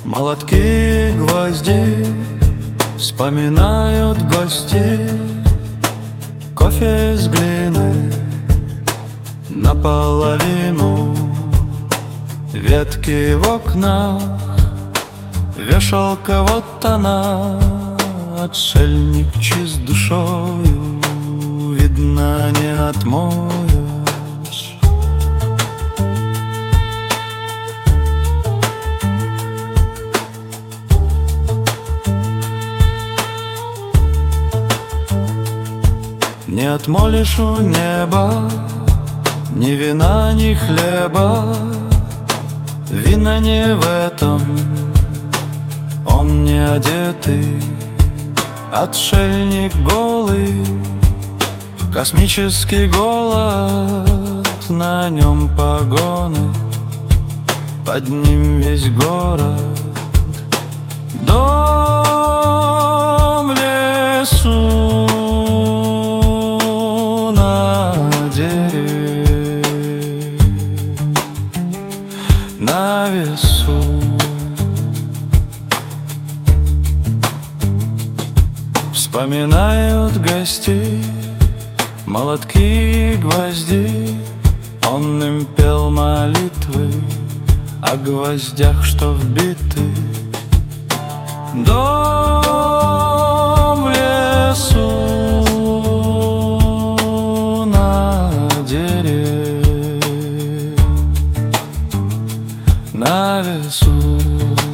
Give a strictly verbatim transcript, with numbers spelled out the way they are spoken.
Молотки, гвозди вспоминают гости, кофе из глины наполовину, ветки в окнах, вешалка вот она, отшельник чист душою, видно, не отмоешь. Не отмолишь у неба ни вина, ни хлеба. Вина не в этом, он не одетый, отшельник голый, космический голод, на нем погоны, под ним весь город. Дом в лесу на дереве, на весу. Вспоминают гости, молотки и гвозди, он им пел молитвы о гвоздях, что вбиты. Дом в лесу на дереве, на весу.